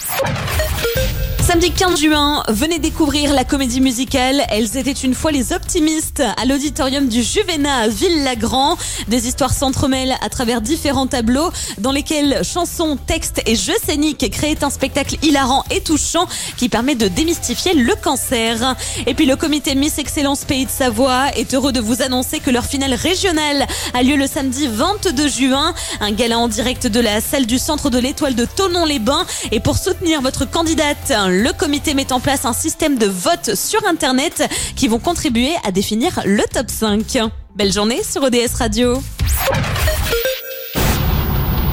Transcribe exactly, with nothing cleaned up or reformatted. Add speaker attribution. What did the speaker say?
Speaker 1: Samedi quinze juin, venez découvrir la comédie musicale Elles étaient une fois les optimistes à l'auditorium du Juvénat à Ville-Lagrand. Des histoires s'entremêlent à travers différents tableaux dans lesquels chansons, textes et jeux scéniques créent un spectacle hilarant et touchant qui permet de démystifier le cancer. Et puis le comité Miss Excellence Pays de Savoie est heureux de vous annoncer que leur finale régionale a lieu le samedi vingt-deux juin. Un gala en direct de la salle du centre de l'Étoile de Thonon-les-Bains. Et pour soutenir votre candidate, le comité met en place un système de vote sur Internet qui vont contribuer à définir le top cinq. Belle journée sur O D S Radio.